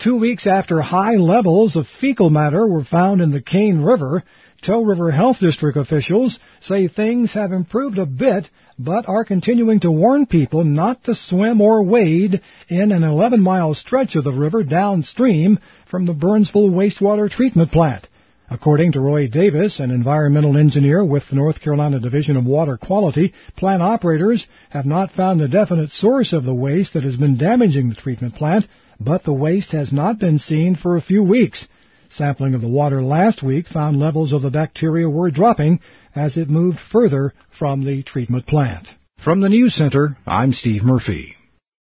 2 weeks after high levels of fecal matter were found in the Cane River, Toe River Health District officials say things have improved a bit, but are continuing to warn people not to swim or wade in an 11-mile stretch of the river downstream from the Burnsville wastewater treatment plant. According to Roy Davis, an environmental engineer with the North Carolina Division of Water Quality, plant operators have not found a definite source of the waste that has been damaging the treatment plant, but the waste has not been seen for a few weeks. Sampling of the water last week found levels of the bacteria were dropping as it moved further from the treatment plant. From the News Center, I'm Steve Murphy.